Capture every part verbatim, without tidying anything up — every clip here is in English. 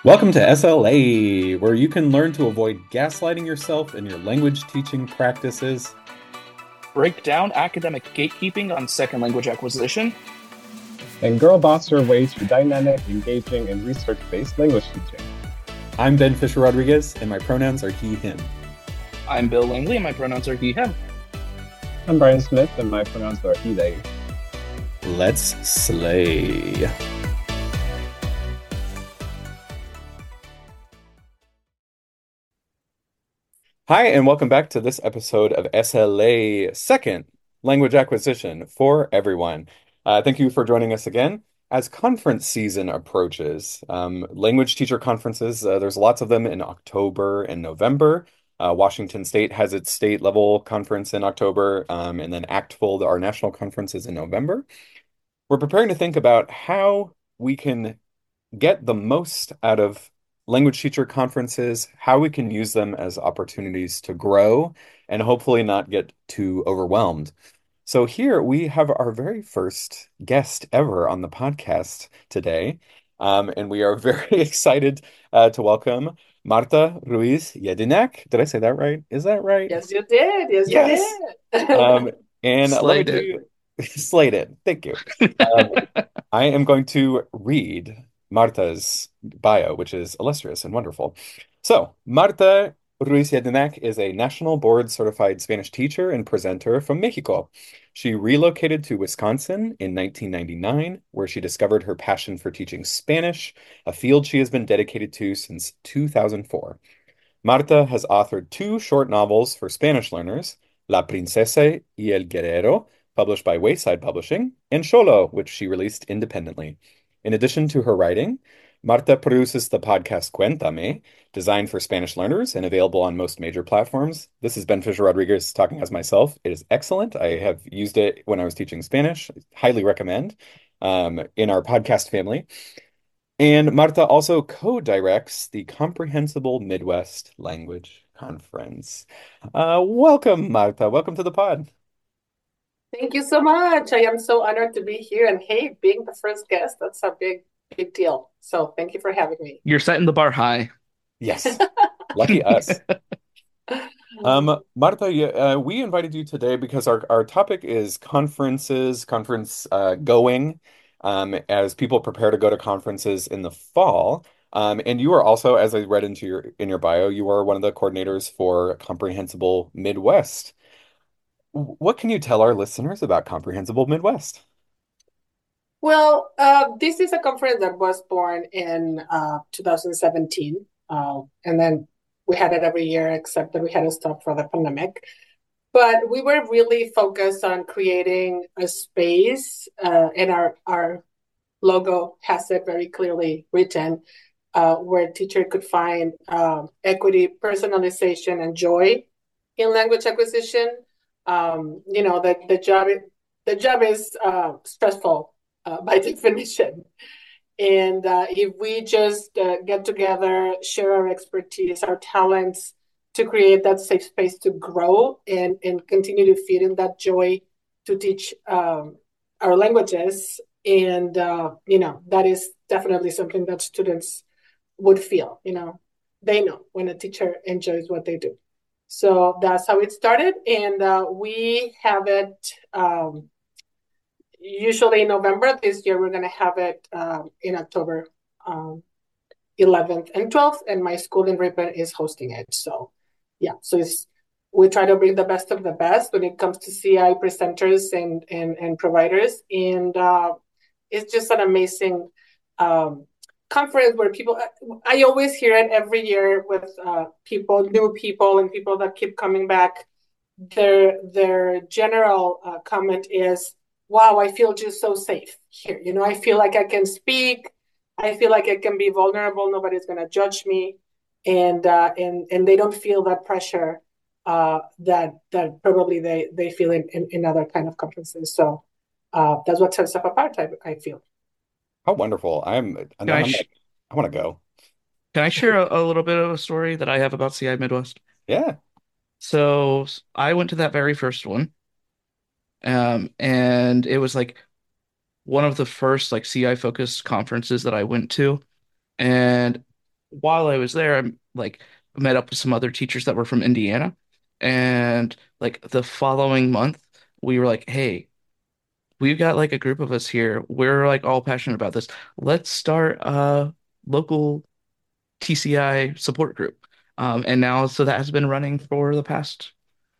Welcome to S L A, where you can learn to avoid gaslighting yourself in your language teaching practices. Break down academic gatekeeping on second language acquisition. And girl boss your way to dynamic, engaging, and research-based language teaching. I'm Ben Fisher Rodriguez, and my pronouns are he, him. I'm Bill Langley, and my pronouns are he, him. I'm Brian Smith, and my pronouns are he, they. Let's slay. Hi, and welcome back to this episode of S L A Second Language Acquisition for Everyone. Uh, thank you for joining us again. As conference season approaches, um, language teacher conferences, uh, there's lots of them in October and November. Uh, Washington State has its state level conference in October, um, and then ACTFL, our national conference, is in November. We're preparing to think about how we can get the most out of language teacher conferences, how we can use them as opportunities to grow and hopefully not get too overwhelmed. So here we have our very first guest ever on the podcast today. Um, and we are very excited uh, to welcome Marta Ruiz Jedinak. Did I say that right? Is that right? Yes, you did. Yes, you Yes. Um, did. and let me Slayed tell it. you, slayed it. Thank you. Um, I am going to read Marta's bio, which is illustrious and wonderful. So, Marta Ruiz Jedinak is a national board certified Spanish teacher and presenter from Mexico. She relocated to Wisconsin in nineteen ninety-nine, where she discovered her passion for teaching Spanish, a field she has been dedicated to since two thousand four. Marta has authored two short novels for Spanish learners, La Princesa y el Guerrero, published by Wayside Publishing, and Xolo, which she released independently. In addition to her writing, Marta produces the podcast Cuéntame, designed for Spanish learners and available on most major platforms. This is Ben Fisher Rodriguez talking as myself. It is excellent. I have used it when I was teaching Spanish. Highly recommend um, in our podcast family. And Marta also co-directs the Comprehensible Midwest Language Conference. Uh, welcome, Marta. Welcome to the pod. Thank you so much. I am so honored to be here. And hey, being the first guest, that's a big, big deal. So thank you for having me. You're setting the bar high. Yes, lucky us. Um, Marta, you- uh, we invited you today because our, our topic is conferences, conference uh, going, um, as people prepare to go to conferences in the fall. Um, and you are also, as I read into your in your bio, you are one of the coordinators for Comprehensible Midwest. W- What can you tell our listeners about Comprehensible Midwest? Well, uh, this is a conference that was born in uh, two thousand seventeen. Uh, and then we had it every year, except that we had to stop for the pandemic. But we were really focused on creating a space, uh, and our, our logo has it very clearly written, uh, where a teacher could find um, equity, personalization, and joy in language acquisition. Um, you know, the, the job the job is uh, stressful uh, by definition. And uh, if we just uh, get together, share our expertise, our talents to create that safe space to grow and, and continue to feed in that joy to teach um, our languages. And, uh, you know, that is definitely something that students would feel, you know, they know when a teacher enjoys what they do. So that's how it started. And uh, we have it um, usually in November. This year, we're going to have it um, in October um, eleventh and twelfth. And my school in Ripon is hosting it. So, yeah, so it's we try to bring the best of the best when it comes to C I presenters and and, and providers. And uh, it's just an amazing um, conference where people, I always hear it every year with uh, people, new people and people that keep coming back. Their, their general uh, comment is, wow, I feel just so safe here. You know, I feel like I can speak. I feel like I can be vulnerable. Nobody's going to judge me. And, uh, and, and they don't feel that pressure uh, that, that probably they, they feel in, in, in other kind of conferences. So uh, that's what sets up apart, I, I feel. How wonderful. I'm, and Can now I I'm sh like, I want to go. can I share a, a little bit of a story that I have about C I Midwest? Yeah. So s- I went to that very first one, um, and it was like one of the first like C I focused conferences that I went to, and while I was there, I like met up with some other teachers that were from Indiana, and like the following month, we were like, "Hey, we've got like a group of us here. We're like all passionate about this. Let's start a local T C I support group." Um, and now, so that has been running for the past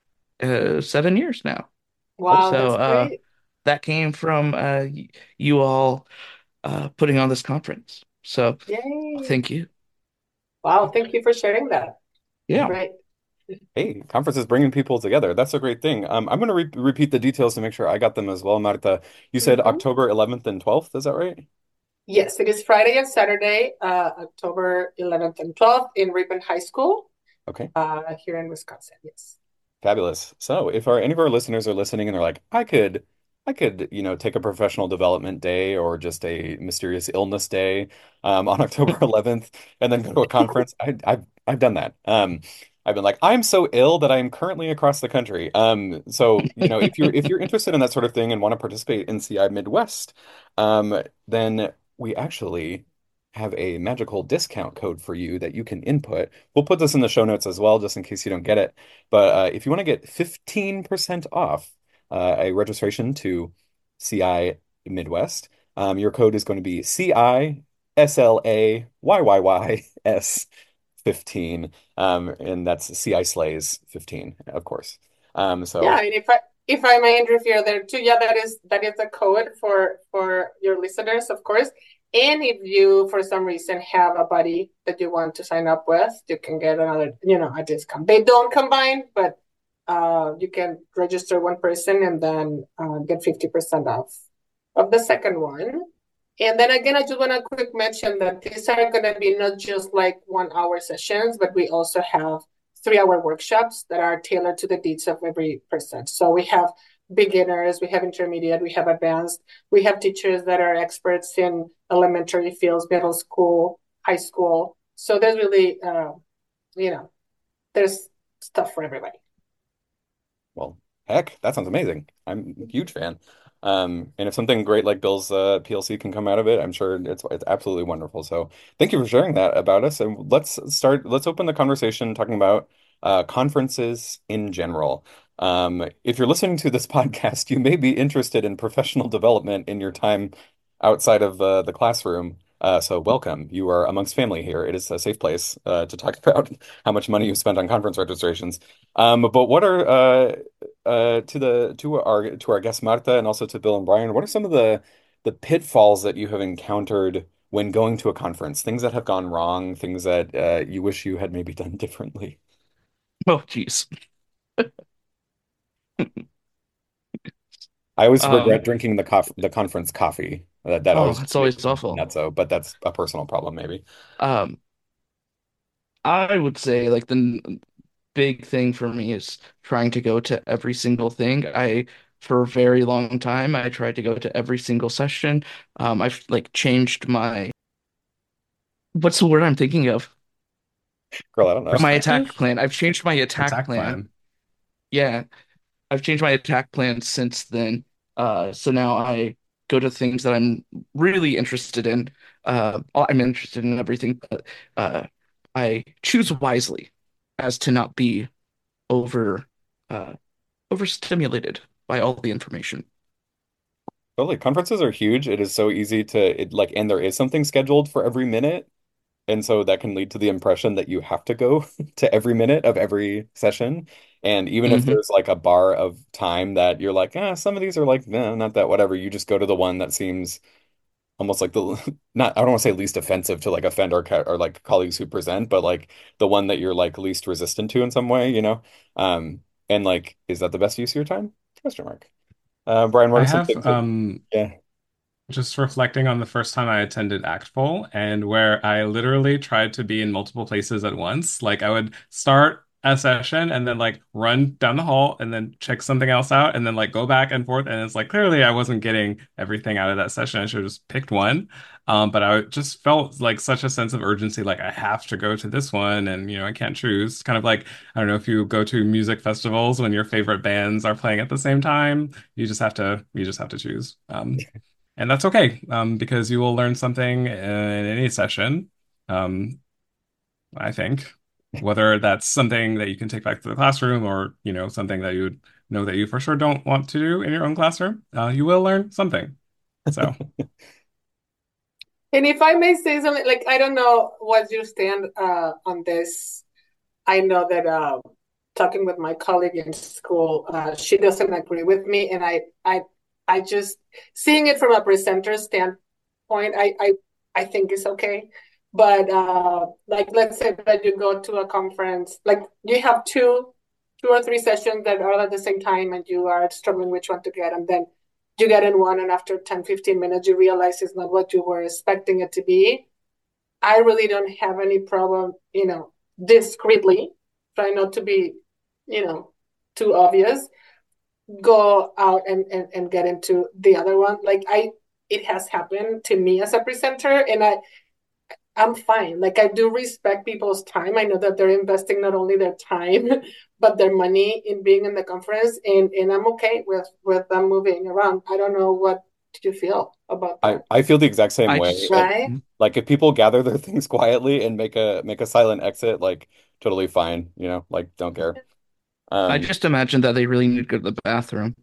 uh, seven years now. Wow, So that's uh, great. that came from uh, y- you all uh, putting on this conference. So Yay. thank you. Wow, thank you for sharing that. Yeah. Great. Hey, conferences bringing people together. That's a great thing. Um, I'm going to re repeat the details to make sure I got them as well, Marta. You said Mhm. October eleventh and twelfth, is that right? Yes, it is Friday and Saturday, uh, October eleventh and twelfth in Ripon High School, Okay. uh, here in Wisconsin. Yes. Fabulous. So, if our any of our listeners are listening and they're like, I could, I could, you know, take a professional development day or just a mysterious illness day um, on October eleventh and then go to a conference, I, I've I've done that. Um, I've been like, I'm so ill that I am currently across the country. Um, so, you know, if you're if you're interested in that sort of thing and want to participate in C I Midwest, um, then we actually have a magical discount code for you that you can input. We'll put this in the show notes as well, just in case you don't get it. But uh, if you want to get fifteen percent off uh, a registration to C I Midwest, um, your code is going to be C I S L A Y Y Y S fifteen. Um, and that's C I Slays fifteen, of course. Um, Yeah, so and if I if I may interfere there too, yeah, that is that is a code for for your listeners, of course. And if you, for some reason, have a buddy that you want to sign up with, you can get another, you know, a discount. They don't combine, but uh, you can register one person and then uh, get fifty percent off of the second one. And then again, I just want to quick mention that these are going to be not just like one hour sessions, but we also have three hour workshops that are tailored to the needs of every person. So we have beginners, we have intermediate, we have advanced, we have teachers that are experts in elementary fields, middle school, high school. So there's really, uh, you know, there's stuff for everybody. well, heck, that sounds amazing. I'm a huge fan. Um, and if something great like Bill's uh, P L C can come out of it, I'm sure it's it's absolutely wonderful. So thank you for sharing that about us. And let's start, let's open the conversation talking about uh, conferences in general. Um, if you're listening to this podcast, you may be interested in professional development in your time outside of uh, the classroom. Uh, so welcome. You are amongst family here. It is a safe place uh, to talk about how much money you spent on conference registrations. Um, but what are uh, uh, to the to our to our guest Marta and also to Bill and Brian, what are some of the the pitfalls that you have encountered when going to a conference? Things that have gone wrong, things that uh, you wish you had maybe done differently. Oh, geez. I always regret Um, drinking the cof the conference coffee. That that oh, always it's makes always me awful. nuts. So, but that's a personal problem, maybe. Um, I would say like the n- big thing for me is trying to go to every single thing. I, for a very long time, I tried to go to every single session. Um, I've like changed my, what's the word I'm thinking of? Girl, I don't know. My attack Perspective? plan. I've changed my attack Attack plan. plan. Yeah, I've changed my attack plan since then. Uh, so now I go to things that I'm really interested in. Uh, I'm interested in everything, but uh, I choose wisely as to not be over uh, overstimulated by all the information. Totally. Conferences are huge. It is so easy to it like, and there is something scheduled for every minute. And so that can lead to the impression that you have to go to every minute of every session. And even if Hmm. there's like a bar of time that you're like, ah, some of these are like, nah, not that, whatever. You just go to the one that seems almost like the, not, I don't want to say least offensive to like offend or, ca- or like colleagues who present, but like the one that you're like least resistant to in some way, you know? Um, and like, is that the best use of your time? Question mark. Uh, Brian, what I are some have things that, um yeah, just reflecting on the first time I attended ACTFL and where I literally tried to be in multiple places at once. Like I would start a session and then like run down the hall and then check something else out and then like go back and forth. And it's like clearly I wasn't getting everything out of that session. I should have just picked one. Um, but I just felt like such a sense of urgency, like I have to go to this one and you know, I can't choose. Kind of like I don't know if you go to music festivals when your favorite bands are playing at the same time, you just have to you just have to choose. Um, and that's okay, um, because you will learn something in any session. Um, I think. Whether that's something that you can take back to the classroom or, you know, something that you would know that you for sure don't want to do in your own classroom, uh, you will learn something. So, And if I may say something, like I don't know what you stand uh, on this. I know that uh, talking with my colleague in school, uh, she doesn't agree with me, and I, I, I just seeing it from a presenter standpoint, I, I, I think it's okay. But uh, like, let's say that you go to a conference, like you have two, two or three sessions that are at the same time, and you are struggling which one to get, and then you get in one, and after ten, fifteen minutes, you realize it's not what you were expecting it to be. I really don't have any problem, you know, discreetly, try not to be, you know, too obvious, go out and, and, and get into the other one. Like I, it has happened to me as a presenter, and I, I'm fine. Like I do respect people's time. I know that they're investing not only their time, but their money in being in the conference, and, and I'm okay with, with them moving around. I don't know what do you feel about I that, I feel the exact same I way. just And right? like if people gather their things quietly and make a make a silent exit, like totally fine, you know, like don't care. I Um, just imagine that they really need to go to the bathroom.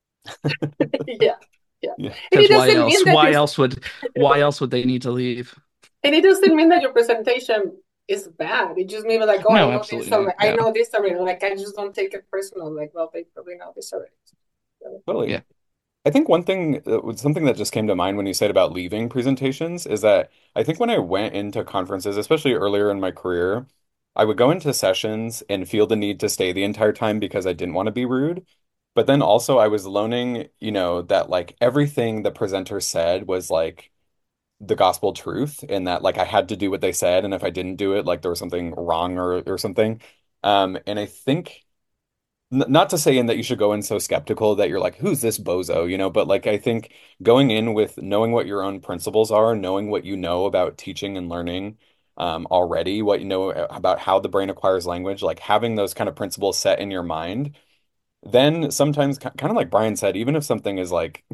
Yeah, yeah. yeah. And it Because why doesn't mean else? that Why you're else would why else would they need to leave? And it doesn't mean that your presentation is bad. It just means like, oh, I No, know this absolutely not. already. I Yeah. know this already. Like, I just don't take it personal. Like, well, they probably know this already. So, Totally. Yeah. I think one thing that was something that just came to mind when you said about leaving presentations is that I think when I went into conferences, especially earlier in my career, I would go into sessions and feel the need to stay the entire time because I didn't want to be rude. But then also I was learning, you know, that like everything the presenter said was like the gospel truth and that like I had to do what they said, and if I didn't do it, like there was something wrong or or something. Um, and I think N not to say in that you should go in so skeptical that you're like, who's this bozo, you know, but like I think going in with knowing what your own principles are, knowing what you know about teaching and learning um, already, what you know about how the brain acquires language, like having those kind of principles set in your mind, then sometimes kind of like Brian said, even if something is like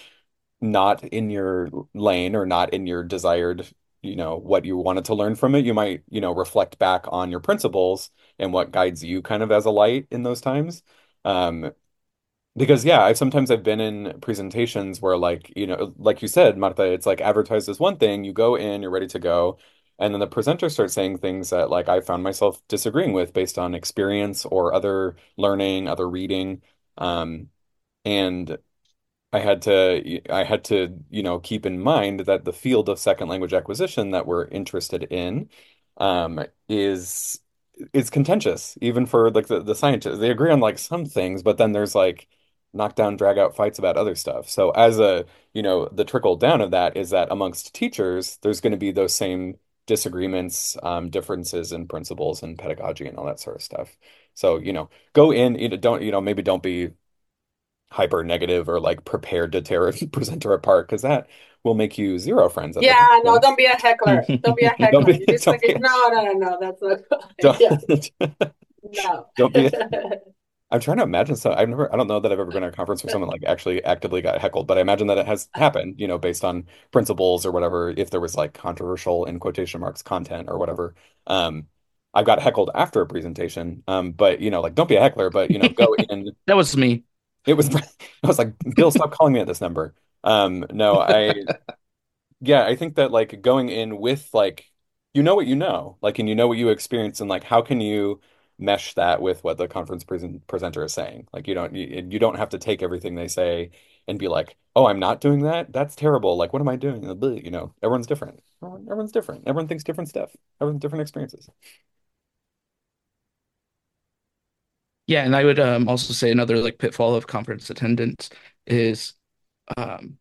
not in your lane or not in your desired, you know, what you wanted to learn from it, you might, you know, reflect back on your principles and what guides you kind of as a light in those times. Um, because yeah, I've sometimes I've been in presentations where like, you know, like you said, Marta, it's like advertised as one thing, you go in, you're ready to go, and then the presenter starts saying things that like I found myself disagreeing with based on experience or other learning, other reading. Um, and I had to I had to, you know, keep in mind that the field of second language acquisition that we're interested in um, is is contentious, even for like the, the scientists. They agree on like some things, but then there's like knockdown, drag out fights about other stuff. So as a, you know, the trickle down of that is that amongst teachers, there's going to be those same disagreements, um, differences in principles and pedagogy and all that sort of stuff. So, you know, go in, you know, don't, you know, maybe don't be hyper negative or like prepared to tear a presenter apart because that will make you zero friends at the yeah, no, conference. don't be a heckler. Don't be a Don't heckler. be, You just like, don't be, no, no, no, no, that's not good. don't, Yeah, no. don't be. I'm trying to imagine so. I've never, I don't know that I've ever been to a conference where someone like actually actively got heckled, but I imagine that it has happened, you know, based on principles or whatever, if there was like controversial in quotation marks content or whatever. Um, I've got heckled after a presentation. Um, but you know, like don't be a heckler, but you know, go in. That was me. It was, I was like, Bill, stop calling me at this number. Um, no, I, yeah, I think that like going in with like, you know what you know, like, and you know what you experience, and like, how can you mesh that with what the conference present presenter is saying? Like, you don't, you, you don't have to take everything they say and be like, oh, I'm not doing that. That's terrible. Like, what am I doing? You know, everyone's different. Everyone, everyone's different. Everyone thinks different stuff. Everyone's different experiences. Yeah, and I would um, also say another like pitfall of conference attendance is um,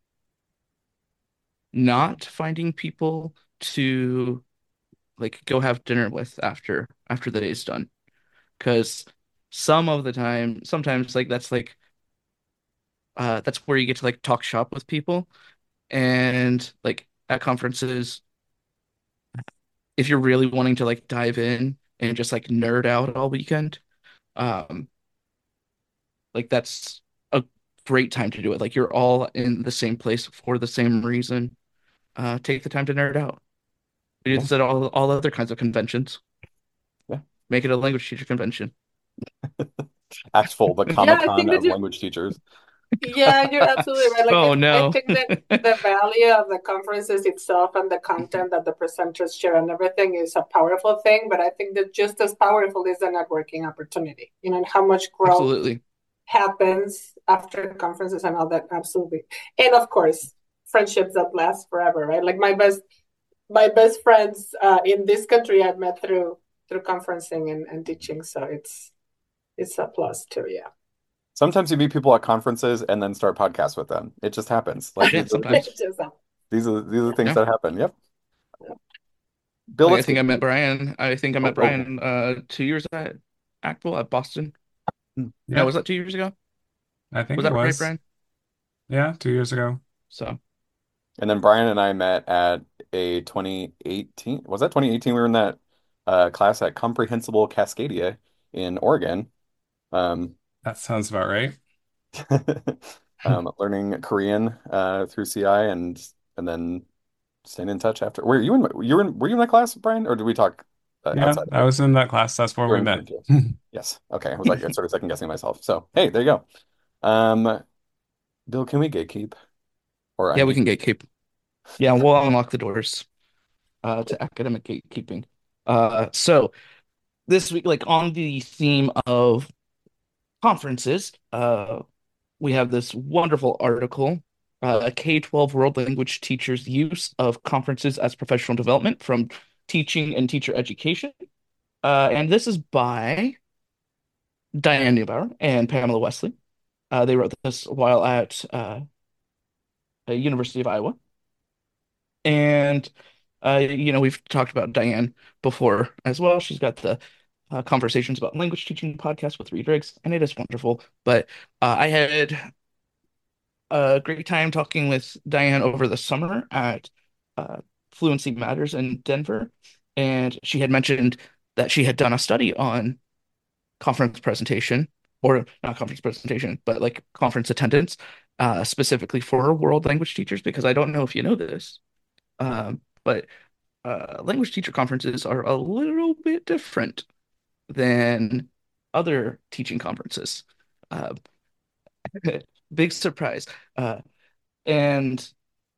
not finding people to like go have dinner with after after the day's done. Because some of the time, sometimes like that's like uh, that's where you get to like talk shop with people, and like at conferences, if you're really wanting to like dive in and just like nerd out all weekend, um, like that's a great time to do it. Like you're all in the same place for the same reason. Uh, take the time to nerd out. We do Yeah. this at all all other kinds of conventions. Make it a language teacher convention. Actful, the Yeah, I Comic-Con think that of you language teachers. yeah, you're absolutely right. Like Oh it, I no. think that the value of the conferences itself and the content that the presenters share and everything is a powerful thing, but I think that just as powerful is the networking opportunity, you know, and how much growth Absolutely. happens after conferences and all that. Absolutely. And of course, friendships that last forever, right? Like my best my best friends uh, in this country I've met through through conferencing and, and teaching. So it's it's a plus too, yeah. Sometimes you meet people at conferences and then start podcasts with them. It just happens. Like Yeah, these are sometimes. Just, uh, these are these are things Yeah. that happen. Yep. Bill, Like I let's think get I met you. Brian. I think I Oh, met oh. Brian uh two years at Actful at Boston. Hmm. No, Yep, was that two years ago? I think Was it that right, was. Brian? Yeah, two years ago. So And then Brian and I met at a twenty eighteen. Was that twenty eighteen? We were in that uh, class at Comprehensible Cascadia in Oregon. Um, That sounds about right. um, learning Korean uh, through C I and and then staying in touch after. Were you in? You were in? Were you in that class, Brian, or did we talk uh, Yeah, outside of I it? was in that class. That's where You were we in met. Korean too. Yes. Okay. I was like sort of second guessing myself. So hey, there you go. Um, Bill, can we gatekeep or yeah, we ungate? can gatekeep. Yeah, we'll unlock the doors uh to academic gatekeeping. Uh so this week, like on the theme of conferences, uh we have this wonderful article, uh, K twelve World Language Teachers' Use of Conferences as Professional Development from Teaching and Teacher Education. Uh, and this is by Diane Neubauer and Pamela Wesley. Uh, they wrote this while at uh, University of Iowa. And, uh, you know, we've talked about Diane before as well. She's got the uh, Conversations About Language Teaching podcast with Reed Riggs, and it is wonderful. But uh, I had a great time talking with Diane over the summer at uh, Fluency Matters in Denver, and she had mentioned that she had done a study on conference presentation, or not conference presentation, but like conference attendance, uh, specifically for world language teachers, because I don't know if you know this, um, but uh, language teacher conferences are a little bit different than other teaching conferences. Uh, big surprise. Uh, and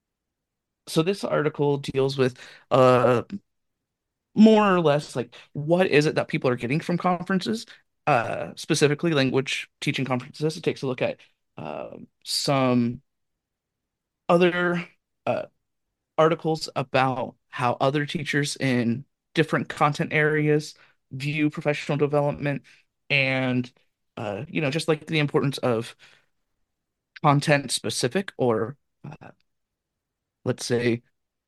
so this article deals with uh more or less like what is it that people are getting from conferences, uh specifically language teaching conferences. It takes a look at uh, some other uh, articles about how other teachers in different content areas view professional development and uh, you know, just like the importance of content specific or uh, let's say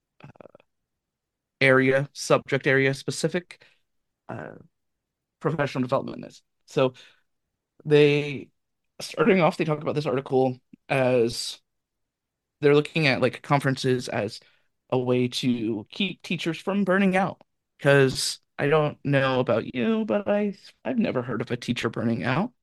area subject area specific uh, professional development is. So they, starting off, they talk about this article as they're looking at like conferences as a way to keep teachers from burning out. Because I don't know about you, but I I've never heard of a teacher burning out.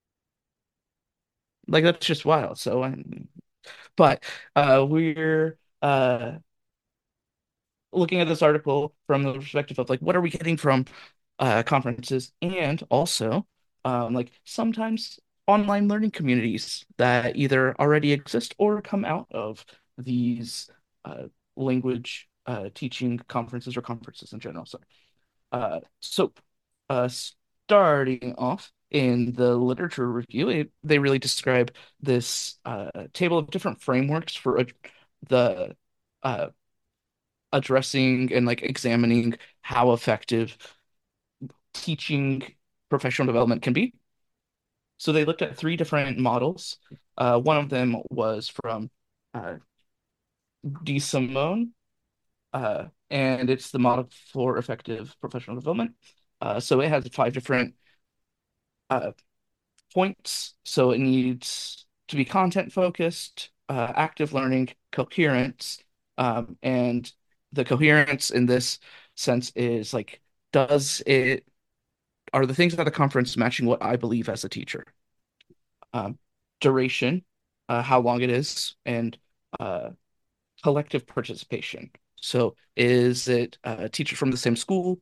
Like that's just wild. So I, but uh, we're uh looking at this article from the perspective of like what are we getting from uh, conferences and also um, like sometimes online learning communities that either already exist or come out of these uh, language uh, teaching conferences or conferences in general. So, uh, so uh, starting off in the literature review, it, they really describe this uh, table of different frameworks for uh, the uh, addressing and like examining how effective teaching professional development can be. So they looked at three different models. Uh, one of them was from uh, D. Simone, uh, and it's the model for effective professional development. Uh, so it has five different uh, points. So it needs to be content focused, uh, active learning, coherence, um, and the coherence in this sense is like, does it are the things at the conference matching what I believe as a teacher? Um, duration, uh, how long it is, and uh, collective participation. So, is it a teacher from the same school?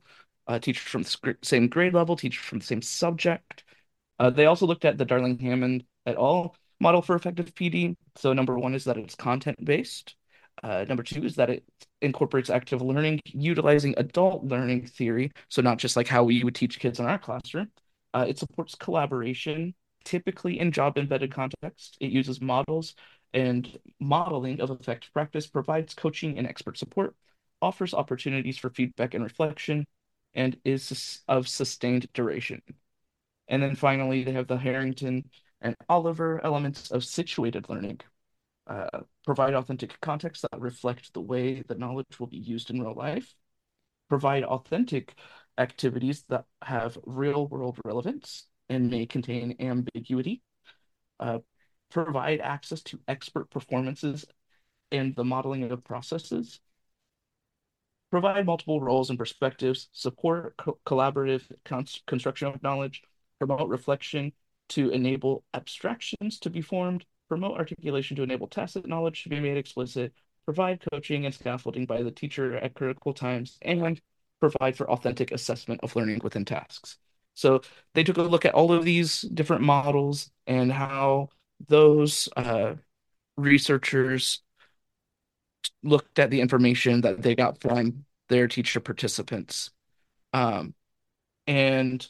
uh, teachers from the sc- same grade level, teachers from the same subject. Uh, they also looked at the Darling-Hammond et al. Model for effective P D. So number one is that it's content-based. Uh, number two is that it incorporates active learning, utilizing adult learning theory. So not just like how we would teach kids in our classroom. Uh, it supports collaboration, typically in job-embedded context. It uses models and modeling of effective practice, provides coaching and expert support, offers opportunities for feedback and reflection, and is sus- of sustained duration. And then finally, they have the Harrington and Oliver elements of situated learning. Uh, provide authentic context that reflect the way the knowledge will be used in real life. Provide authentic activities that have real world relevance and may contain ambiguity. Uh, provide access to expert performances and the modeling of processes. Provide multiple roles and perspectives, support co collaborative cons construction of knowledge, promote reflection to enable abstractions to be formed, promote articulation to enable tacit knowledge to be made explicit, provide coaching and scaffolding by the teacher at critical times, and provide for authentic assessment of learning within tasks. So they took a look at all of these different models and how those uh, researchers looked at the information that they got from their teacher participants. Um, and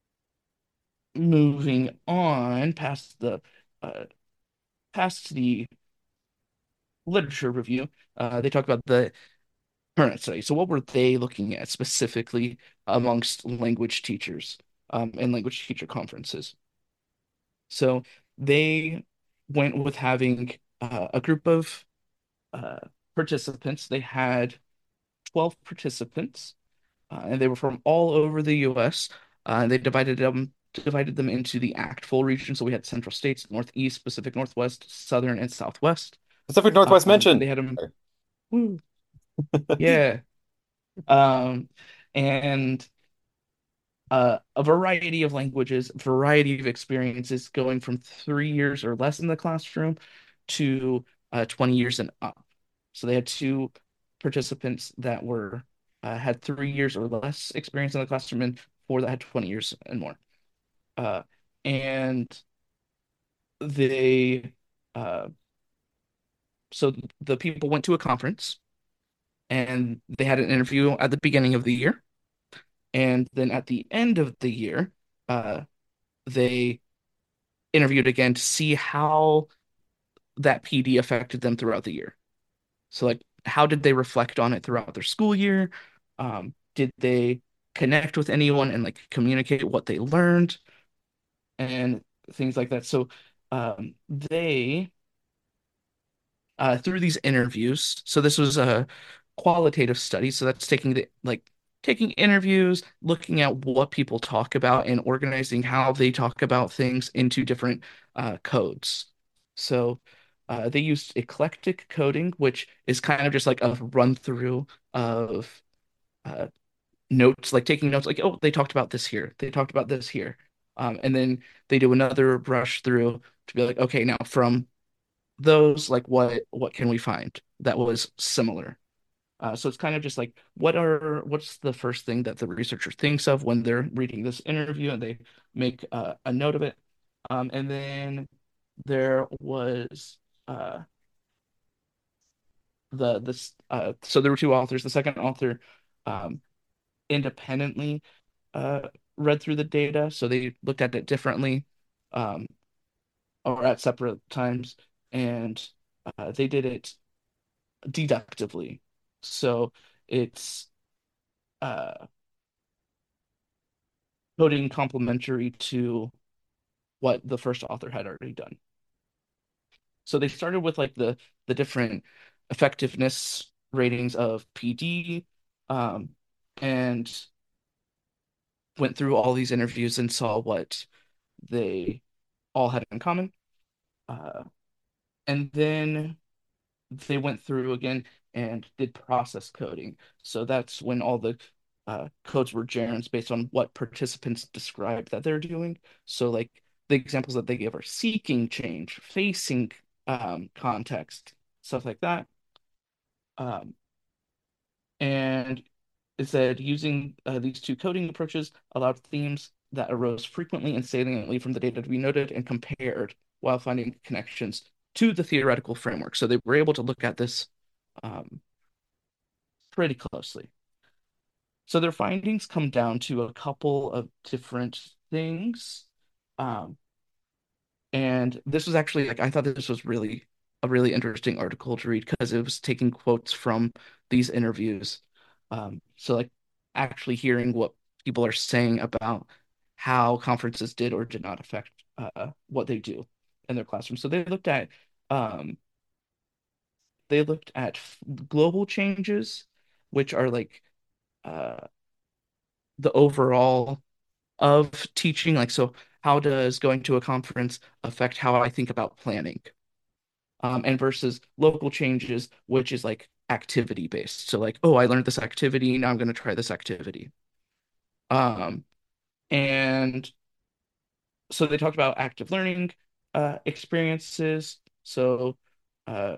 moving on past the uh, past the literature review, uh, they talk about the current study. So what were they looking at specifically amongst language teachers um, and language teacher conferences? So they went with having uh, a group of uh, participants. They had twelve participants uh, and they were from all over the U S. Uh, and they divided them divided them into the ACTFL region. So we had Central States, Northeast, Pacific Northwest, Southern, and Southwest. Pacific Northwest Um, and mentioned. they had them, woo, yeah, um, and uh, a variety of languages, variety of experiences, going from three years or less in the classroom to uh, twenty years and up. So they had two participants that were uh, had three years or less experience in the classroom, and four that had twenty years and more. Uh, and they, uh, so the people went to a conference and they had an interview at the beginning of the year. And then at the end of the year, uh, they interviewed again to see how that P D affected them throughout the year. So, like, how did they reflect on it throughout their school year? Um, did they connect with anyone and like communicate what they learned and things like that? So, um, they uh, through these interviews. So this was a qualitative study. So that's taking the like taking interviews, looking at what people talk about, and organizing how they talk about things into different uh, codes. So uh, they used eclectic coding, which is kind of just like a run through of uh, notes, like taking notes, like, oh, they talked about this here, they talked about this here. Um, and then they do another brush through to be like, okay, now from those, like what what can we find that was similar? Uh, so it's kind of just like what are what's the first thing that the researcher thinks of when they're reading this interview and they make uh, a note of it. Um, and then there was uh, the this uh, so there were two authors. The second author um, independently uh, read through the data, so they looked at it differently um, or at separate times, and uh, they did it deductively. So it's uh, coding complementary to what the first author had already done. So they started with like the the different effectiveness ratings of P D, um, and went through all these interviews and saw what they all had in common. Uh, and then they went through again and did process coding. So that's when all the uh, codes were gerunds based on what participants described that they're doing. So like the examples that they give are seeking change, facing um, context, stuff like that. Um, and it said using uh, these two coding approaches allowed themes that arose frequently and saliently from the data to be noted and compared while finding connections to the theoretical framework. So they were able to look at this um, pretty closely. So their findings come down to a couple of different things. Um, and this was actually like I thought this was really a really interesting article to read because it was taking quotes from these interviews. Um, so like actually hearing what people are saying about how conferences did or did not affect uh, what they do in their classroom. So they looked at um, they looked at global changes, which are like uh, the overall of teaching. Like, so how does going to a conference affect how I think about planning? Um, and versus local changes, which is like activity based. So like, oh, I learned this activity, now I'm going to try this activity. Um, and so they talked about active learning uh, experiences. So, uh,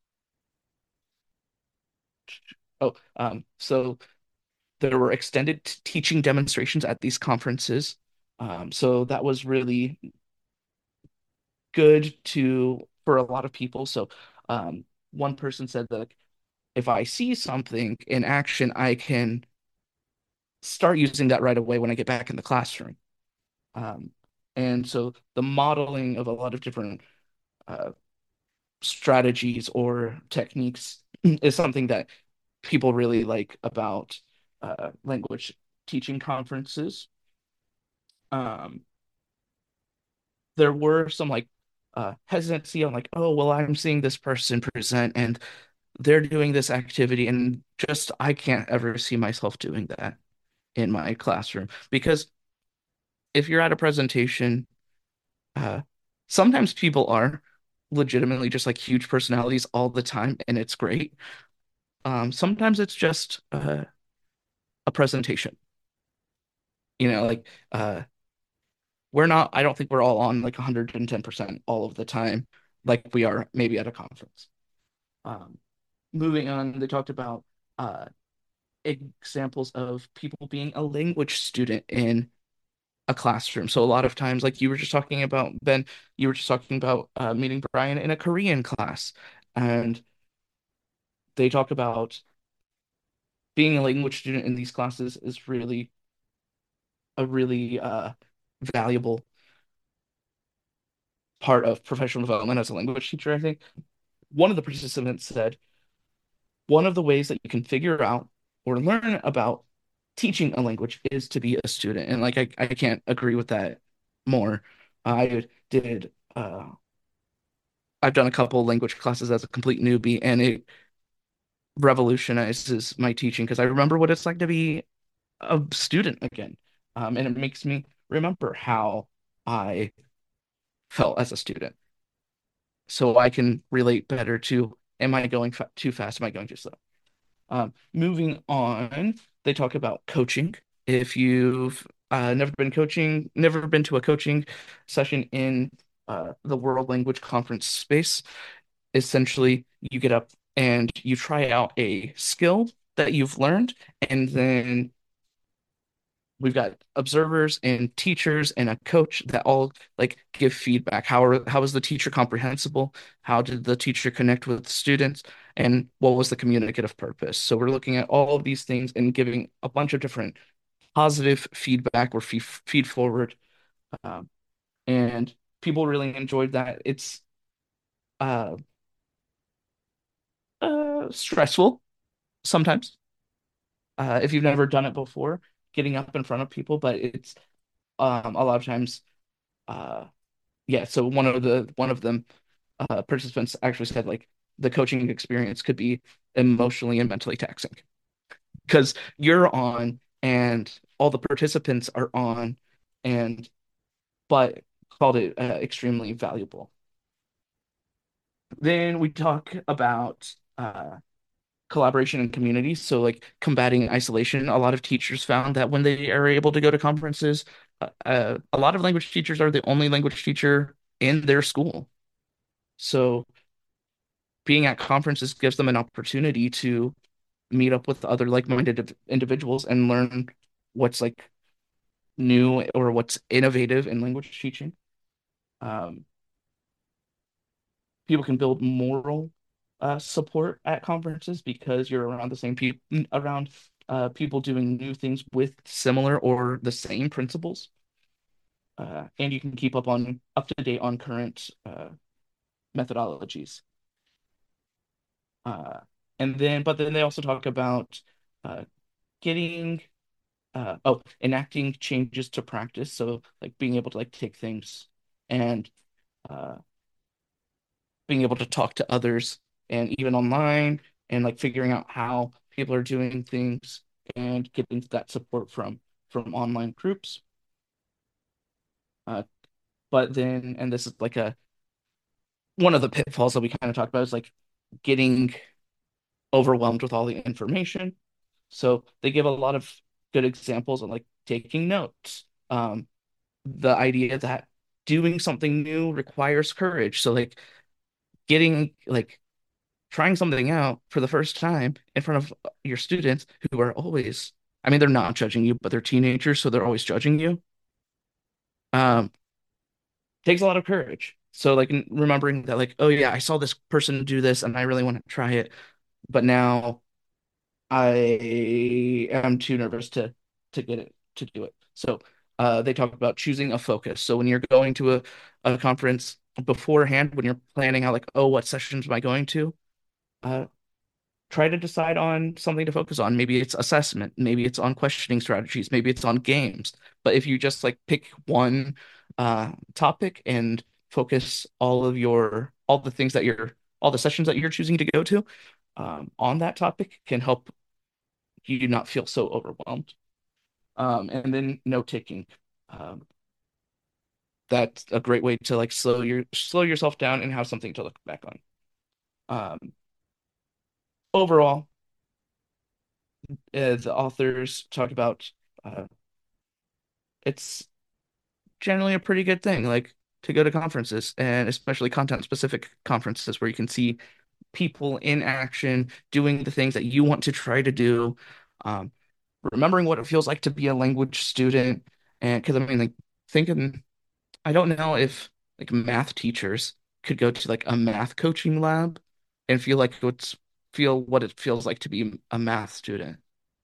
oh, um, so there were extended t- teaching demonstrations at these conferences. Um, so that was really good to for a lot of people. So, um, one person said that like, if I see something in action, I can start using that right away when I get back in the classroom. Um, and so the modeling of a lot of different uh, strategies or techniques is something that people really like about uh, language teaching conferences. Um, there were some like uh, hesitancy on like, oh, well, I'm seeing this person present and they're doing this activity, and just I can't ever see myself doing that in my classroom because if you're at a presentation, uh, sometimes people are legitimately just like huge personalities all the time, and it's great. Um, sometimes it's just uh, a presentation. You know, like uh, we're not, I don't think we're all on like one hundred ten percent all of the time, like we are maybe at a conference. Um, moving on, they talked about uh, examples of people being a language student in a classroom. So a lot of times, like you were just talking about, Ben, you were just talking about uh, meeting Brian in a Korean class, and they talk about being a language student in these classes is really a really uh, valuable part of professional development as a language teacher, I think. One of the participants said, one of the ways that you can figure out or learn about teaching a language is to be a student. And like I, I can't agree with that more. I did uh I've done a couple language classes as a complete newbie, and it revolutionizes my teaching because I remember what it's like to be a student again. Um, and it makes me remember how I felt as a student. So I can relate better to, am I going fa too fast? Am I going too slow? Um, moving on, they talk about coaching. If you've uh, never been coaching, never been to a coaching session in uh, the World Language Conference space, essentially you get up and you try out a skill that you've learned, and then we've got observers and teachers and a coach that all like give feedback. How are how was the teacher comprehensible? How did the teacher connect with students? And what was the communicative purpose? So we're looking at all of these things and giving a bunch of different positive feedback or feed, feed forward. Um, and people really enjoyed that. It's uh, uh, stressful sometimes uh, if you've never done it before, getting up in front of people, but it's um, a lot of times uh, yeah, so one of the one of them uh, participants actually said like the coaching experience could be emotionally and mentally taxing because you're on and all the participants are on, and but called it uh, extremely valuable. Then we talk about uh, collaboration and community. So like combating isolation. A lot of teachers found that when they are able to go to conferences, uh, uh, a lot of language teachers are the only language teacher in their school. So being at conferences gives them an opportunity to meet up with other like-minded individuals and learn what's like new or what's innovative in language teaching. Um, People can build moral uh, support at conferences because you're around the same people, around uh, people doing new things with similar or the same principles. Uh, and you can keep up on up to date on current uh, methodologies. Uh, and then, but then they also talk about uh, getting, uh, oh, enacting changes to practice. So like being able to like take things and uh, being able to talk to others and even online and like figuring out how people are doing things and getting that support from from online groups. Uh, but then, and this is like a one of the pitfalls that we kind of talked about is like getting overwhelmed with all the information. So they give a lot of good examples of like taking notes. Um, the idea that doing something new requires courage. So like getting like trying something out for the first time in front of your students who are always, I mean, they're not judging you, but they're teenagers, so they're always judging you. Um, Takes a lot of courage. So like remembering that, like, oh yeah, I saw this person do this and I really want to try it, but now I am too nervous to to get it to do it. So uh, they talk about choosing a focus. So when you're going to a, a conference beforehand, when you're planning out like, oh, what sessions am I going to? Uh, Try to decide on something to focus on. Maybe it's assessment, maybe it's on questioning strategies, maybe it's on games. But if you just like pick one uh, topic and focus all of your all the things that you're all the sessions that you're choosing to go to um, on that topic can help you not feel so overwhelmed. Um, and then note taking. Um, that's a great way to like slow your slow yourself down and have something to look back on. Um, Overall, uh, the authors talk about uh, it's generally a pretty good thing, like to go to conferences and especially content specific conferences where you can see people in action doing the things that you want to try to do. Um, Remembering what it feels like to be a language student, and because I mean, like thinking, I don't know if like math teachers could go to like a math coaching lab and feel like what's feel what it feels like to be a math student.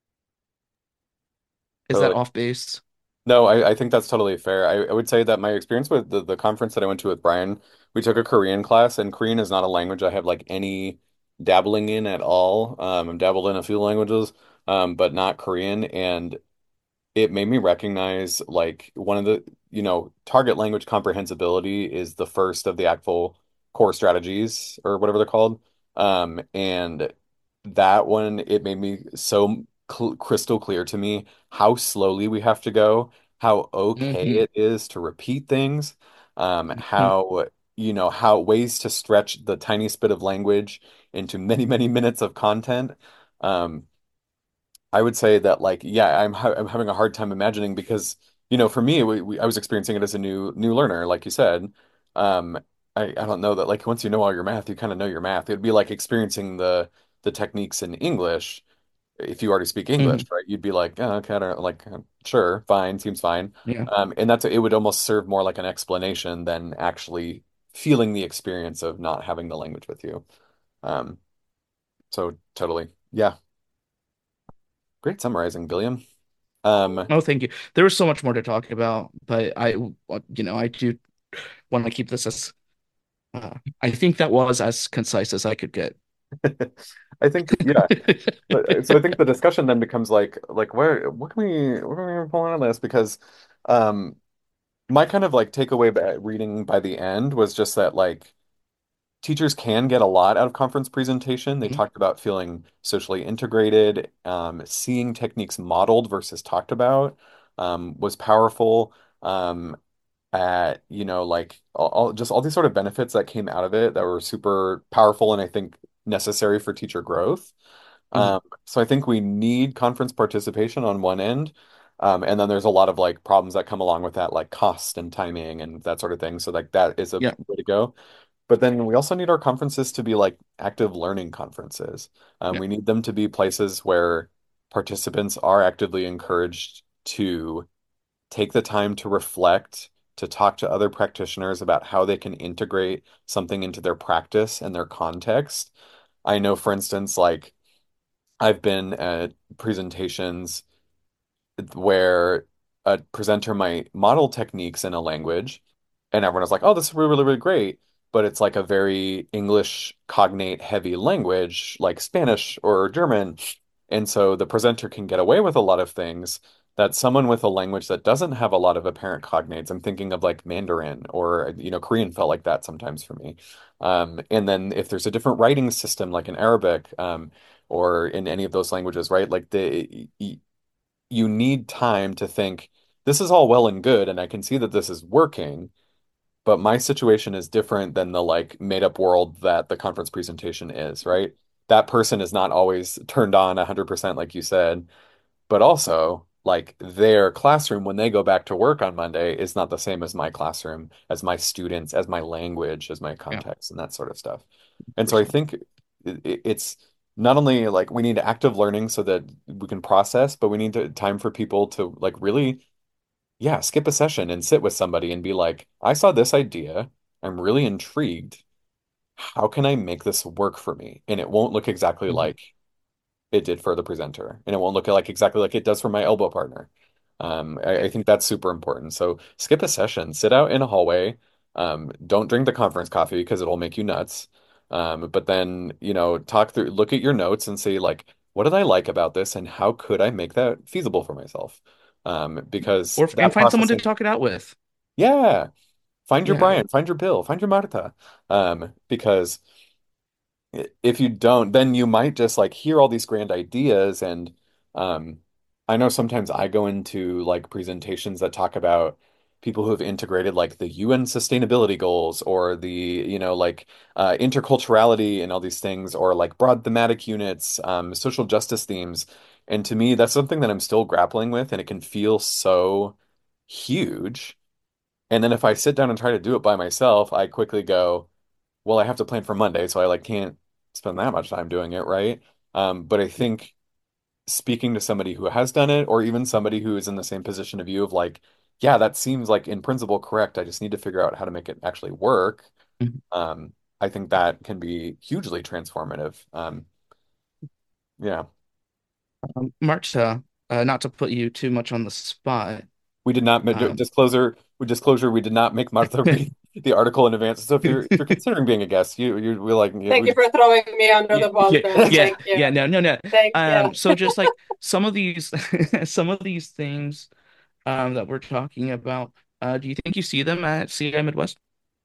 Is that Totally. off base? No, I, I think that's totally fair. I, I would say that my experience with the, the conference that I went to with Brian, we took a Korean class, and Korean is not a language I have like any dabbling in at all. Um, I'm dabbled in a few languages, um, but not Korean. And it made me recognize like one of the, you know, target language comprehensibility is the first of the actual core strategies or whatever they're called. Um, and that one, it made me so cl crystal clear to me how slowly we have to go, how okay Hmm. it is to repeat things, um, how, you know, how ways to stretch the tiniest bit of language into many, many minutes of content. Um, I would say that like yeah, I'm ha I'm having a hard time imagining because you know for me we, we, I was experiencing it as a new new learner like you said. Um, I I don't know that like once you know all your math you kind of know your math. It'd be like experiencing the the techniques in English if you already speak English, Hmm. right? You'd be like, oh, okay, I don't like uh, sure, fine, seems fine. Yeah. Um, and that's it would almost serve more like an explanation than actually feeling the experience of not having the language with you. Um, so totally. Yeah. Great summarizing, Billiam. Um, Oh, thank you. There was so much more to talk about, but I, you know, I do want to keep this as, uh, I think that was as concise as I could get. I think, yeah. But, so I think the discussion then becomes like, like where, what can we, what can we pull out of this? Because, um, my kind of like takeaway by reading by the end was just that like teachers can get a lot out of conference presentation. They Mhm. talked about feeling socially integrated, um, seeing techniques modeled versus talked about, um, was powerful. Um, at, you know, like all, all just all these sort of benefits that came out of it that were super powerful and I think necessary for teacher growth. Mhm. Um, so I think we need conference participation on one end. Um, and then there's a lot of like problems that come along with that, like cost and timing and that sort of thing. So like that is a Yeah. way to go. But then we also need our conferences to be like active learning conferences. Um, Yeah. we need them to be places where participants are actively encouraged to take the time to reflect, to talk to other practitioners about how they can integrate something into their practice and their context. I know, for instance, like I've been at presentations where a presenter might model techniques in a language, and everyone was like, "Oh, this is really, really, really great." But it's like a very English cognate heavy language, like Spanish or German. And so the presenter can get away with a lot of things that someone with a language that doesn't have a lot of apparent cognates, I'm thinking of like Mandarin or, you know, Korean felt like that sometimes for me. Um, and then if there's a different writing system, like in Arabic, um, or in any of those languages, right? Like the you need time to think, this is all well and good, and I can see that this is working, but my situation is different than the like made up world that the conference presentation is, right? That person is not always turned on one hundred percent like you said, but also like their classroom when they go back to work on Monday is not the same as my classroom, as my students, as my language, as my Yeah. context and that sort of stuff. And so I one hundred percent. think it, it's not only like we need active learning so that we can process, but we need to, time for people to like really, yeah, skip a session and sit with somebody and be like, I saw this idea. I'm really intrigued. How can I make this work for me? And it won't look exactly Mhm. like it did for the presenter, and it won't look like exactly like it does for my elbow partner. Um, I, Yeah. I think that's super important. So skip a session, sit out in a hallway. Um, don't drink the conference coffee because it'll make you nuts. Um, but then, you know, talk through, look at your notes and say like, what did I like about this, and how could I make that feasible for myself? Um, because Or and that find someone to processing, talk it out with. yeah, find your Yeah. Brian, find your Bill, find your Martha. Um, because if you don't, then you might just like hear all these grand ideas. And um, I know sometimes I go into like presentations that talk about people who have integrated like the U N sustainability goals or the, you know, like uh, interculturality and all these things, or like broad thematic units, um, social justice themes. And to me, that's something that I'm still grappling with, and it can feel so huge. And then if I sit down and try to do it by myself, I quickly go, well, I have to plan for Monday, so I like can't spend that much time doing it, right? Um, but I think speaking to somebody who has done it, or even somebody who is in the same position of you, of like, yeah, that seems like in principle correct. I just need to figure out how to make it actually work. Mhm. Um, I think that can be hugely transformative. Um, yeah, Um, Marta, uh, not to put you too much on the spot. we did not Um, disclosure. We disclosure. We did not make Martha read the article in advance. So if you're if you're considering being a guest, you you we like Thank you we. for throwing me under yeah, the bus, yeah, Ben. yeah, Thank you. yeah. No, no, no. Thank you. Um, so just like some of these, some of these things, um, that we're talking about, uh, do you think you see them at C I Midwest?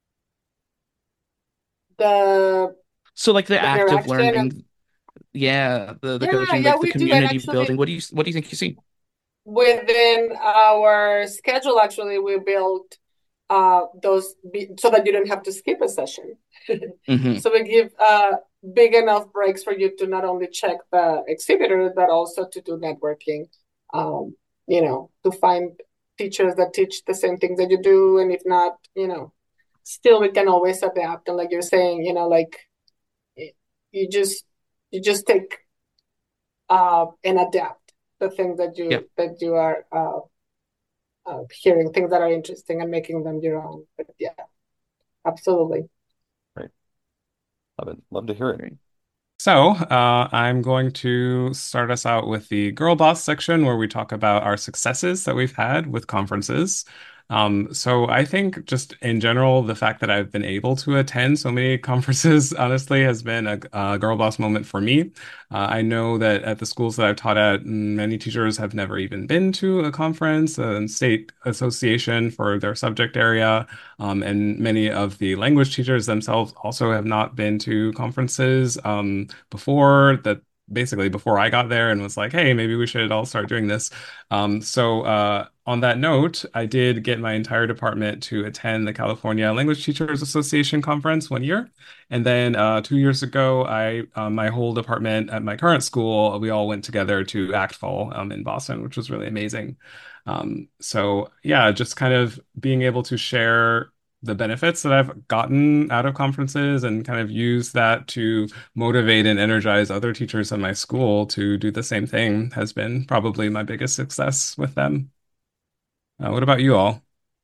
The So like the the active interaction and learning, yeah, the the yeah, coaching, yeah, like the we do. And community actually building. What do you what do you think you see? within our schedule, actually, we built uh those be so that you don't have to skip a session. Hmm. So we give uh big enough breaks for you to not only check the exhibitor, but also to do networking. Um, you know, to find teachers that teach the same things that you do, and if not, you know, still we can always adapt. And like you're saying, you know, like you just you just take uh and adapt the things that Yeah. you that you are uh, uh hearing, things that are interesting and making them your own. But yeah, absolutely. Right. Love it. Love to hear it. Great. So, uh, I'm going to start us out with the Girl Boss section where we talk about our successes that we've had with conferences. Um, so I think just in general, the fact that I've been able to attend so many conferences, honestly, has been a, a Girl Boss moment for me. Uh, I know that at the schools that I've taught at, many teachers have never even been to a conference, a state association for their subject area. Um, and many of the language teachers themselves also have not been to conferences um, before that. Basically, before I got there and was like, hey, maybe we should all start doing this. Um, so, uh, on that note, I did get my entire department to attend the California Language Teachers Association conference one year. And then uh, two years ago, I uh, my whole department at my current school, we all went together to ACTFL um, in Boston, which was really amazing. Um, so yeah, just kind of being able to share the benefits that I've gotten out of conferences and kind of use that to motivate and energize other teachers in my school to do the same thing has been probably my biggest success with them. Uh, what about you all?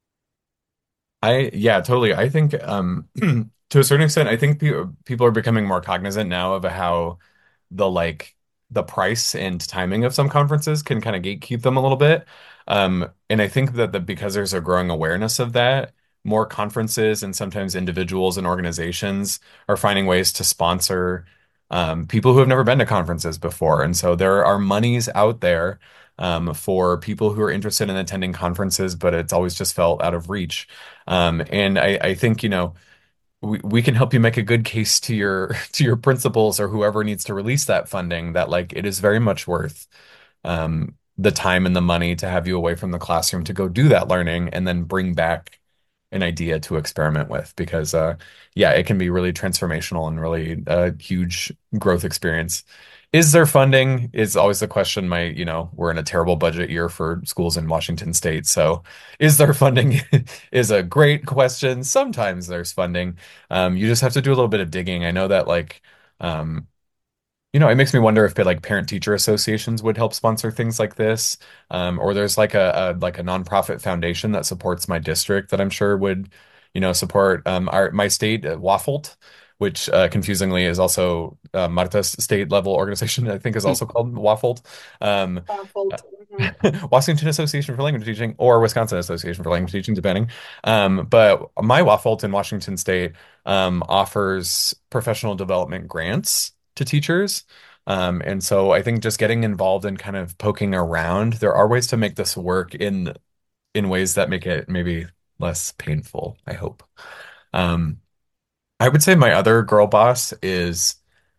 I yeah, totally. I think um to a certain extent, I think pe people are becoming more cognizant now of how the like the price and timing of some conferences can kind of gatekeep them a little bit. Um, and I think that the, because there's a growing awareness of that, more conferences and sometimes individuals and organizations are finding ways to sponsor um, people who have never been to conferences before. And so there are monies out there um, for people who are interested in attending conferences, but it's always just felt out of reach. Um, and I, I think, you know, we, we can help you make a good case to your to your principals or whoever needs to release that funding that like it is very much worth um, the time and the money to have you away from the classroom to go do that learning and then bring back an idea to experiment with because uh, yeah, it can be really transformational and really a huge growth experience. Is there funding is always the question. My, you know, we're in a terrible budget year for schools in Washington State. So is there funding is a great question. Sometimes there's funding. Um, you just have to do a little bit of digging. I know that like um, you know, it makes me wonder if like parent teacher associations would help sponsor things like this. Um, or there's like a, a like a nonprofit foundation that supports my district that I'm sure would, you know, support um our my state uh, WAFLT, which uh, confusingly is also uh, Marta's state level organization, I think is also called WAFLT. Um, Baffled. Mhm. Washington Association for Language Teaching or Wisconsin Association for Language Teaching, depending. Um, but my WAFLT in Washington State um, offers professional development grants to teachers. Um, and so I think just getting involved and kind of poking around, there are ways to make this work in in ways that make it maybe less painful, I hope. Um, I would say my other girl boss is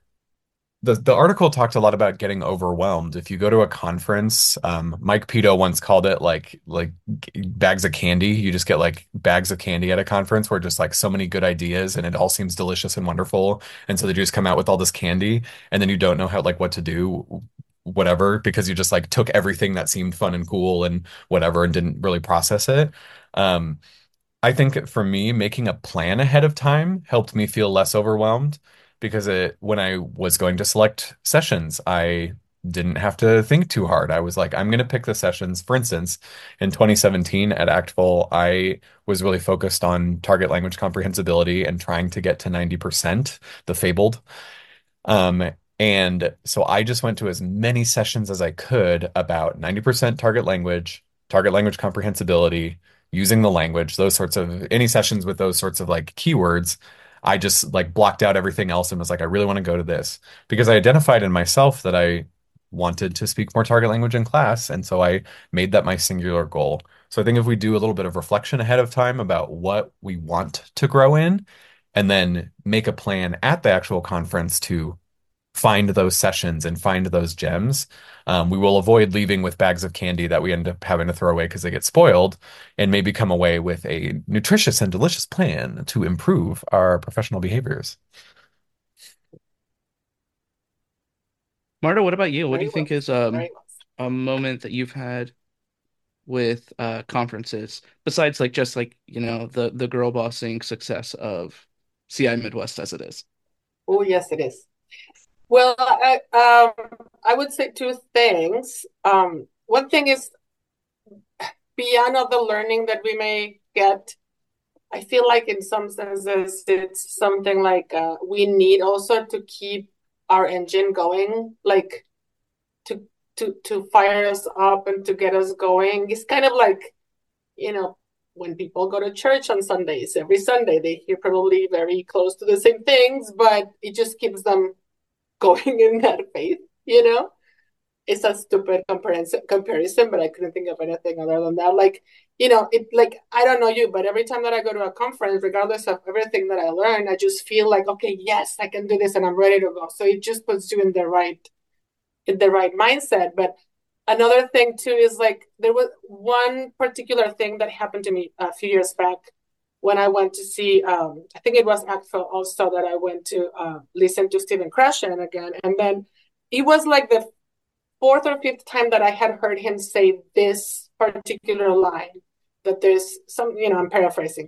the the article talked a lot about getting overwhelmed. If you go to a conference, um, Mike Pito once called it like like bags of candy. You just get like bags of candy at a conference where just like so many good ideas and it all seems delicious and wonderful. And so they just come out with all this candy, and then you don't know how like what to do, whatever, because you just like took everything that seemed fun and cool and whatever and didn't really process it. Um, I think for me, making a plan ahead of time helped me feel less overwhelmed because it when I was going to select sessions, I didn't have to think too hard. I was like, I'm going to pick the sessions. For instance, in twenty seventeen at ACTFL, I was really focused on target language comprehensibility and trying to get to ninety percent, the fabled. Um, and so I just went to as many sessions as I could about ninety percent target language, target language comprehensibility, using the language, those sorts of any sessions with those sorts of like keywords. I just like blocked out everything else and was like, I really want to go to this because I identified in myself that I wanted to speak more target language in class. And so I made that my singular goal. So I think if we do a little bit of reflection ahead of time about what we want to grow in, and then make a plan at the actual conference to find those sessions and find those gems. Um, we will avoid leaving with bags of candy that we end up having to throw away because they get spoiled, and maybe come away with a nutritious and delicious plan to improve our professional behaviors. Marta, what about you? What do Very you well. think is um Very well. a moment that you've had with uh conferences besides like just like, you know, the the girl bossing success of C I Midwest as it is? Oh, yes, it is. Well, I, um, I would say two things. Um, one thing is beyond all the learning that we may get, I feel like in some senses it's something like uh, we need also to keep our engine going, like to to to fire us up and to get us going. It's kind of like, you know, when people go to church on Sundays, every Sunday they hear probably very close to the same things, but it just keeps them going in that faith, you know? It's a stupid comparison comparison, but I couldn't think of anything other than that. Like, you know, it like I don't know you, but every time that I go to a conference, regardless of everything that I learn, I just feel like, okay, yes, I can do this and I'm ready to go. So it just puts you in the right in the right mindset. But another thing too is like there was one particular thing that happened to me a few years back when I went to see um I think it was ACTFL also that I went to uh listen to Stephen Krashen again. And then it was like the fourth or fifth time that I had heard him say this particular line, that there's some, you know, I'm paraphrasing.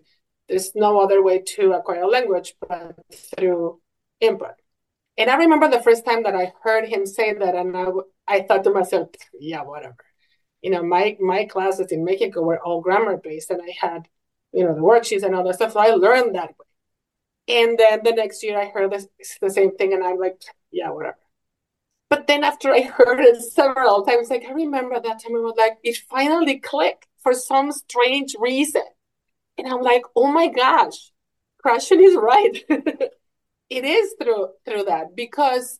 there's no other way to acquire a language but through input. And I remember the first time that I heard him say that, and I, I thought to myself, yeah, whatever. You know, my my classes in Mexico were all grammar based, and I had, you know, the worksheets and all that stuff. So I learned that way. And then the next year I heard this the same thing, and I'm like, yeah, whatever. But then after I heard it several times, like I remember that time, I was like, it finally clicked for some strange reason. And I'm like, oh my gosh, Krashen is right. It is through through that because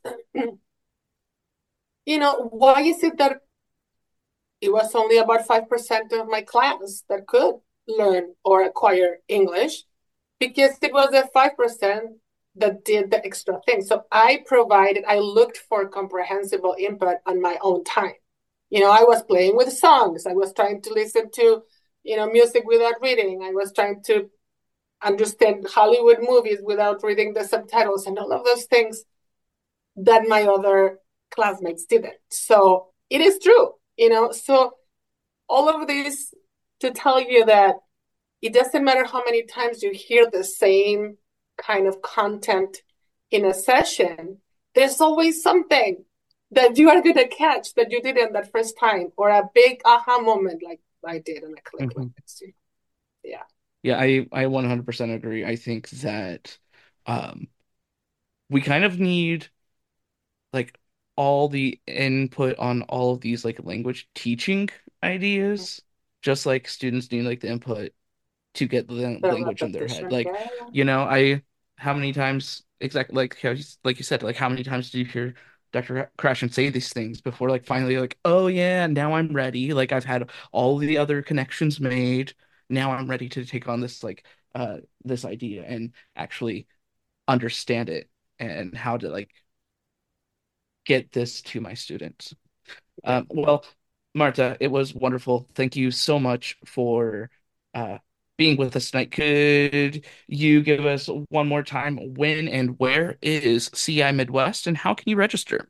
you know, why is it that it was only about five percent of my class that could learn or acquire English? Because it was the five percent that did the extra thing. So I provided, I looked for comprehensible input on my own time. You know, I was playing with songs. I was trying to listen to, you know, music without reading. I was trying to understand Hollywood movies without reading the subtitles and all of those things that my other classmates didn't. So it is true, you know. So all of this to tell you that it doesn't matter how many times you hear the same kind of content in a session, there's always something that you are going to catch that you didn't that first time, or a big aha moment like I did and I click Mm-hmm. like this. Yeah. Yeah, I, I one hundred percent agree. I think that um, we kind of need like all the input on all of these like language teaching ideas, just like students need like the input to get the The language in their head. repetition. Like, Yeah. you know, I how many times exactly like how you, like you said, like how many times did you hear Doctor Krashen say these things before like finally like, oh yeah, now I'm ready. Like I've had all the other connections made. Now I'm ready to take on this like uh this idea and actually understand it and how to like get this to my students. Yeah. Um, well, Marta, it was wonderful. Thank you so much for uh, being with us tonight. Could you give us one more time when and where is C I Midwest and how can you register?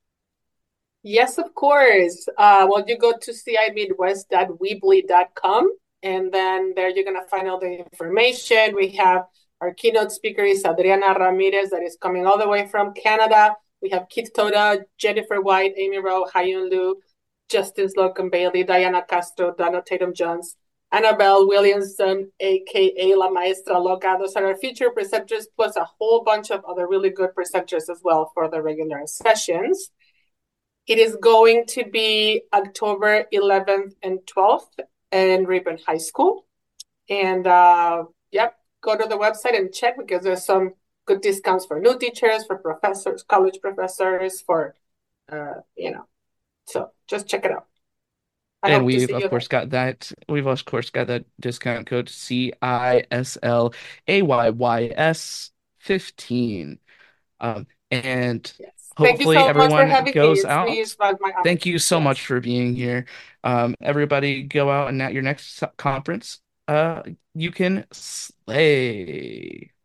Yes, of course. Uh, well, you go to c i midwest dot weebly dot com, and then there you're going to find all the information. We have our keynote speaker is Adriana Ramirez, that is coming all the way from Canada. We have Keith Toda, Jennifer White, Amy Rowe, Hyun Liu, Justice Slocum Bailey, Diana Castro, Donna Tatum Jones, Annabelle Williamson, aka La Maestra Loca. Those are our featured presenters, plus a whole bunch of other really good presenters as well for the regular sessions. It is going to be October eleventh and twelfth in Ripon High School. And uh, yep, go to the website and check because there's some good discounts for new teachers, for professors, college professors, for, uh, you know, so just check it out. I And hope to we've see of you there. course got that we've of course got that discount code C I S L A Y Y S fifteen. Um, and Yes. Thank you hopefully so much for everyone having me. goes It's really out. it's my honor. Thank you so much Yes. for being here. Um, everybody go out and at your next conference, uh, you can slay.